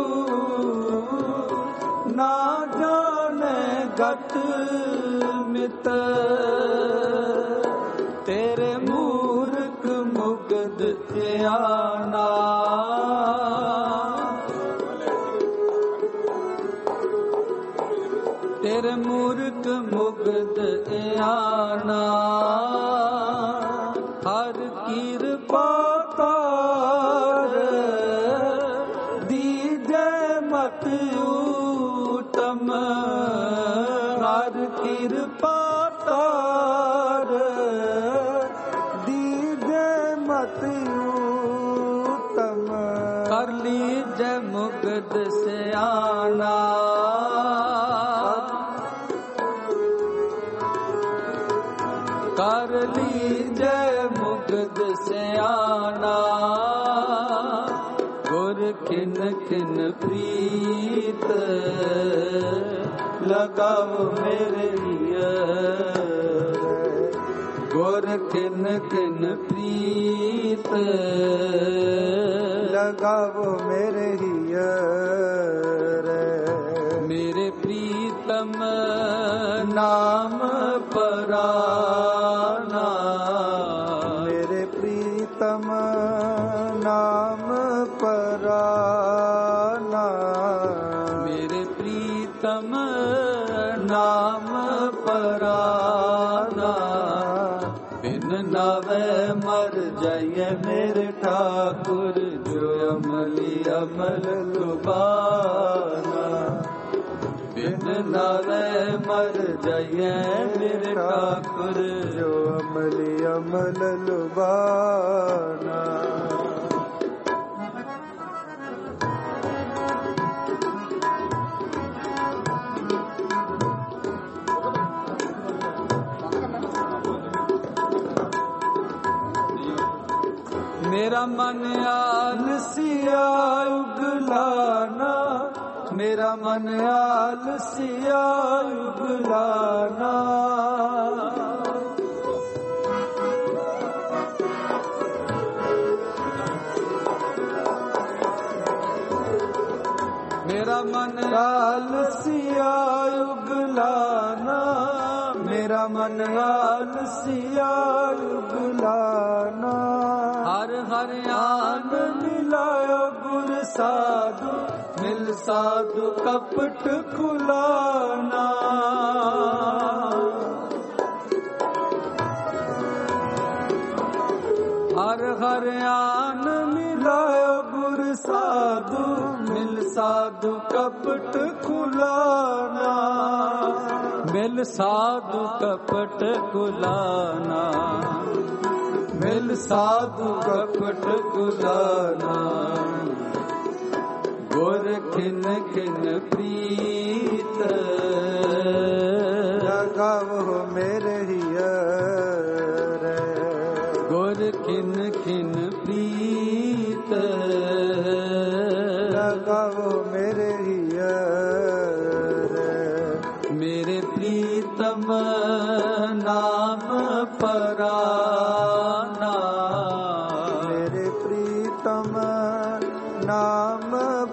ना जाने गत मित। तेरे मूर्ख मुग्ध आना। तेरे मूर्ख मुग्ध आना। हर कृपा तार दीजे मत उत्तम। हर कृपा तार दीजे मत उत्तम। कर लीजे मुग्ध से आना। कर लीजे मुग्ध से आना। गुर खिन खिन प्रीत लगाओ मेरे हिय। गुर खिन खिन प्रीत लगाओ मेरे हिय। मेरे प्रीतम नाम पराना। मेरे प्रीतम नाम पराना, मेरे प्रीतम नाम पराना। बिन नावे मर जाइए मेरे ठाकुर, जो अमली अमल लुभाना। बिन नावे मर जाइए मेरे ठाकुर, जो अमली अमल लुभाना। मेरा मन आलसिया उगलाना, मेरा मन आलसिया उगलाना। मेरा मन आलसिया उगलाना, मेरा मन आलसिया उगलाना। हर हर आन मिलायो गुर साधु, मिल साधु कपट खुलाना। हर हर आन मिलायो गुर साधु, मिल साधु कपट खुलाना। मिल साधु कपट खुलाना, मिल साधु कपट खुलाना। गुर खिन खिन प्रीत लगावो मेरे हियर, गुर खिन खिन प्रीत लगावो मेरे हियर। मेरे प्रीतम नाम पराना, मेरे प्रीतम नाम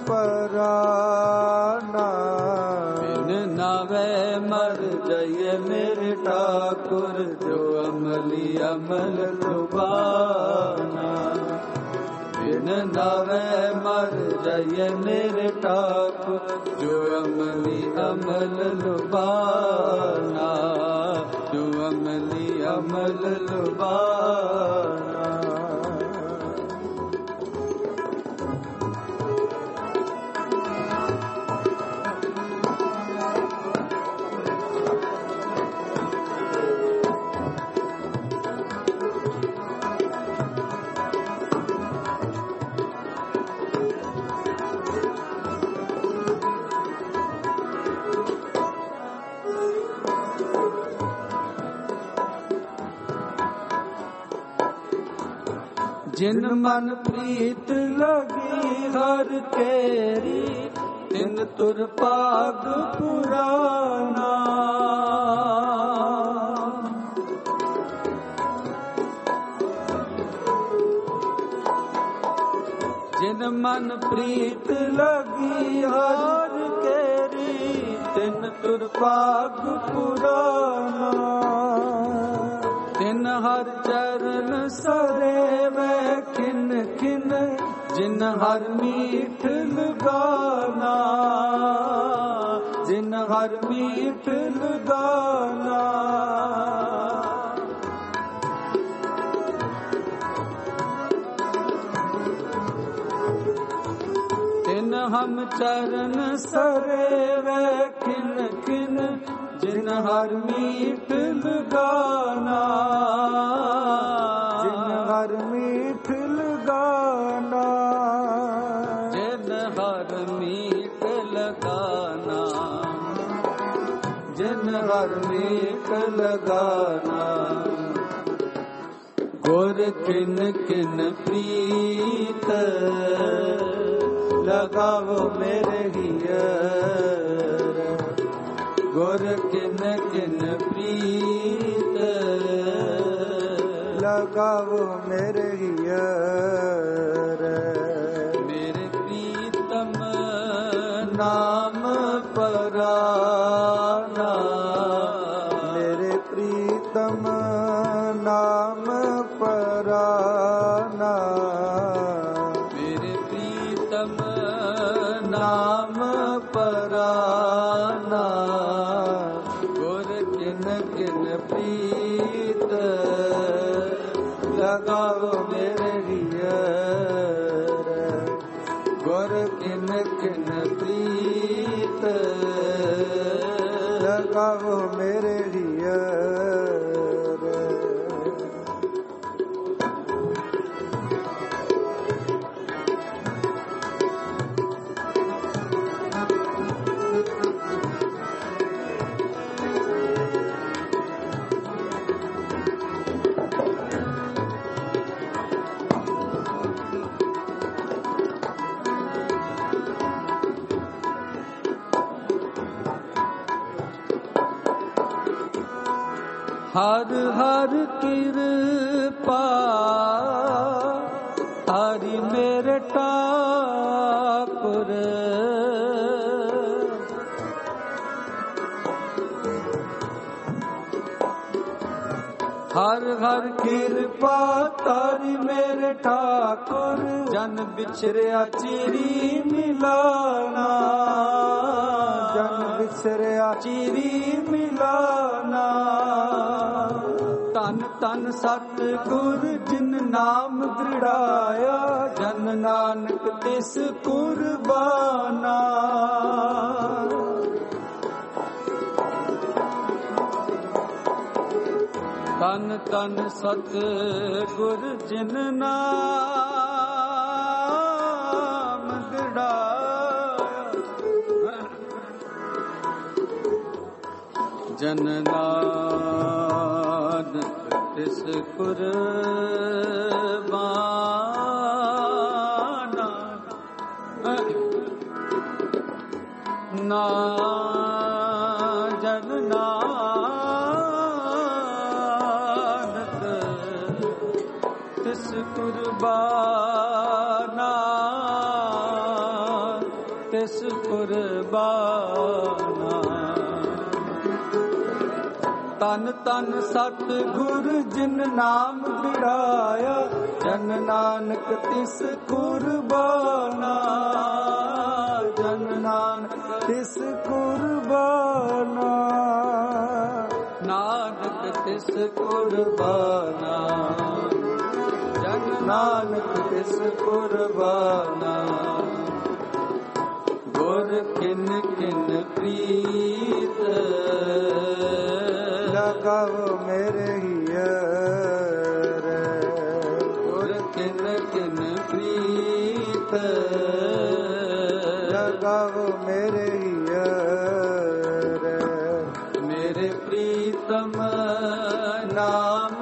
पराना। बिन नावे मर जाइए मेरे ठाकुर, जो अमली अमल लुभाना। बिन नावे मर जाइए मेरे ठाकुर, जो अमली अमल लुभाना, जो अमली अमल लुभाना। जिन मन प्रीत लगी हर तेरी, तिन तुर पाग पुराना। जिन मन प्रीत लगी हर तेरी, तिन तुर पाग पुराना। तिन हर चरण सरे वे खिन खिन, जिन हर मीठ लगाना, जिन हर मीठ लगाना। तिन हम चरण सरे वे खिन खिन, जिन हर मीठ लगाना, जिन हर मीठ लगाना। जिन हर मीठ लगाना, जिन हर मीठ लगाना। गुर किन किन प्रीत लगावो मेरे हियर, गुर किन किन प्रीत लगावो मेरे हियर। मेरे प्रीतम नाम पराना, मेरे प्रीतम नाम पराना। ਲਗਾਵੋ ਮੇਰੇ ਹੀਅਰ ਗੁਰ ਕਿਨ ਕਿਨ ਪ੍ਰੀਤ ਲਗਾਵੋ ਮੇਰੇ ਹੀਅਰ ਹਰ ਹਰ ਕਿਰਪਾ ਹਰੀ ਮੇਰੇ ਠਾਕੁਰ ਹਰ ਹਰ ਕਿਰਪਾ ਤਾਰੀ ਮੇਰੇ ਠਾਕੁਰ ਜਨ ਵਿਛਰਿਆ ਚਿਰੀ ਮਿਲਾਨਾ ਜਨ ਵਿਛਰਿਆ ਚਿਰੀ ਮਿਲਾਨਾ ਧੰਨ ਧੰਨ ਸਤਿਗੁਰ ਜਿਨ ਨਾਮ ਦ੍ਰਿੜਾਇਆ ਜਨ ਨਾਨਕ ਤਿਸ ਕੁਰਬਾਨਾ ਧੰਨ ਧੰਨ ਸਤਿਗੁਰ ਜਿਨ ਨਾਮ ਦ੍ਰਿੜਾਇਆ ਜਨ ਨਾਨਕ ਤਿਸ ਕੁਰਬਾਨਾ ਨਾ ਜਨ ਨਾਨਕ ਤਿਸ ਕੁਰਬਾਨਾ ਤਿਸ ਕੁਰਬਾਨਾ ਤਨ ਤਨ ਸਤਿਗੁਰ ਜਿਨ ਨਾਮ ਦ੍ਰਿੜਾਇਆ ਜਨ ਨਾਨਕ ਤਿਸ ਕੁਰਬਾਨਾ ਜਨ ਨਾਨਕ ਤਿਸ ਕੁਰਬਾਨਾ ਨਾਨਕ ਤਿਸ ਕੁਰਬਾਨਾ ਜਨ ਨਾਨਕ ਤਿਸ ਕੁਰਬਾਨਾ ਗੁਰ ਕਿਨ ਕਿਨ ਪ੍ਰੀਤ ਲਗਾਵੋ ਮੇਰੇ ਹੀਅਰ ਗੁਰ ਕਿਨ ਕਿਨ ਪ੍ਰੀਤ ਲਗਾਵੋ ਮੇਰੇ ਹੀਅਰ ਮੇਰੇ ਪ੍ਰੀਤਮ ਨਾਮ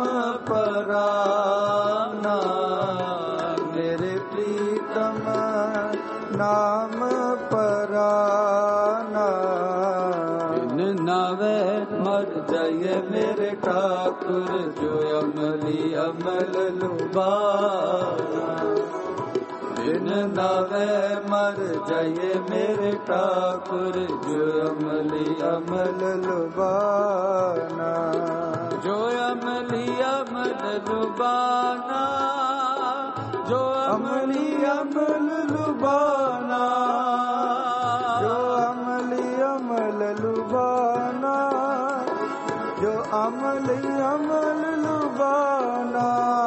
ਪਰਾਨਾ ਮੇਰੇ ਪ੍ਰੀਤਮ ਨਾਮ ਪਰਾਨਾ ਬਿਨ ਨਾਵੇ ਮਰ ਜਾਏ ਮੇਰੇ ਠਾਕੁਰ ਜੋ ਅਮਲੀ ਅਮਲ ਲੁਬਾਨਾ ਬਿਨ ਨਾਵੇ ਮਰ ਜਾਏ ਮੇਰੇ ਠਾਕੁਰ ਜੋ ਅਮਲੀ ਅਮਲ ਲੁਬਾਨਾ ਜੋ ਅਮਲੀ ਅਮਲ ਲੁਬਾਨਾ ਜੋ ਅਮਲੀ ਅਮਲ ਲੁਬਾਨਾ ਜੋ ਅਮਲੀ ਅਮਲ ਲੁਬਾਨਾ ਜੋ ਅਮਲੀ ਅਮਲ ਲੁਬਾਨਾ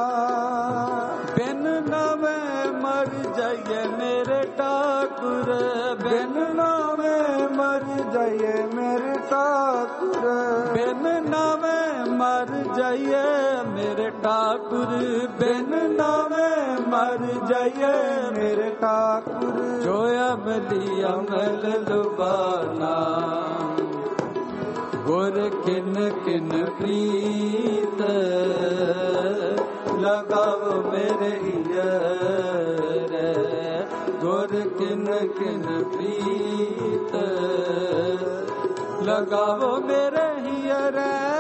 ਬਿਨ ਨਾਵੇ ਮਰ ਜਾਏ ਮੇਰੇ ਠਾਕੁਰ ਬਿਨ ਨਾਵੇ ਮਰ ਜਾਏ ਮੇਰੇ ਠਾਕੁਰ ਬਿਨ ਨਾਵੇ ਮਰ ਜਾਏ ਮੇਰੇ ਠਾਕੁਰ ਬਿਨ ਨਾਵੇ ਮਰ ਜਾਏ ਮੇਰੇ ਠਾਕੁਰ ਜੋ ਅਮਲੀ ਅਮਲ ਲੁਬਾਨਾ ਗੁਰ ਕਿਨ ਕਿਨ ਪ੍ਰੀਤ ਲਗਾਵੋ ਮੇਰੇ ਹੀਅਰ ਗੁਰ ਕਿਨ ਕਿਨ ਪ੍ਰੀਤ ਲਗਾਵੋ ਮੇਰੇ ਹੀਅਰ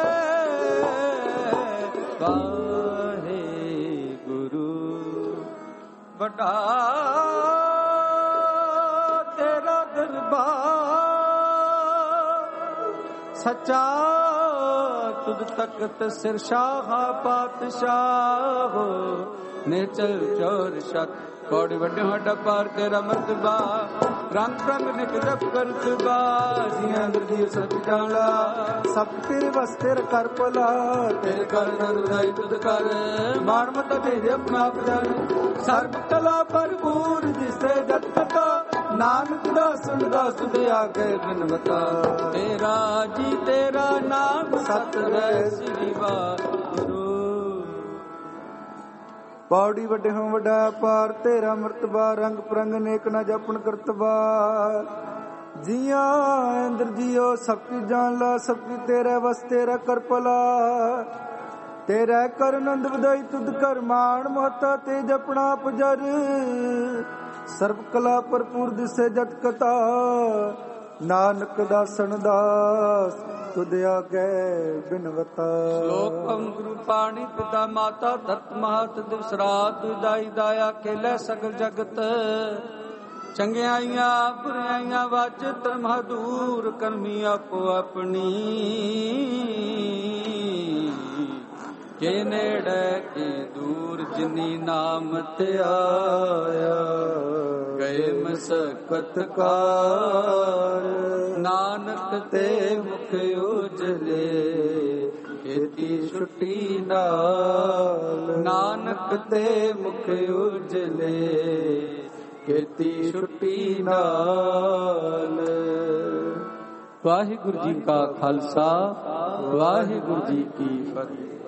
ਵਾਹਿਗੁਰੂ ਵੱਡਾ ਤੇਰਾ ਦਰਬਾਰ ਸੱਚਾ तुद तख्त सिर शाह पातशाह नेचल चोर शत कौड़ी वड्डे वड्डा पार कर अमृतबा रंग रंग निक जप करतबा जियां गुरदी सत जाना सब तेरे बस तेरे कर भला तेरे कर नंदाई तुद कर मान मत भेजे अपना जान सर्व कला भरपूर जिसे जत कथा नानक दा सुनदा सुधिया के बिनवता तेरा जी तेरा नाम सत है श्री वाहिगुरु। पौड़ी वड्डे हों वड्डा पार तेरा मर्तबा रंग परंग नेक न जपन करतबा जिया इंद्र जियो सबकी जान ला सबकी तेरे वस तेरा कर भला तेरा कर नंद वधाई तुद कर मान मोहता ते जपना पुजर सर्व कला भरपूर दिसे जत कथा नानक दासन दास तुद आगे बिनवता। श्लोक पवन गुरु पाणी पिता माता धरत महत दिवस रात दाई दाया खेलै सगल जगत चंगियाइयां बुराइयां वाज धर्म दूर करमी आपो अपनी के नेड़े के दूर जिनी नाम ते आया गए मसकत कार नानक ते मुख उजले खेती छुट्टी नाल नानक ते मुख उजले खेती छुट्टी नाल। वाहिगुरु जी का खालसा वाहिगुरु जी की फतेह।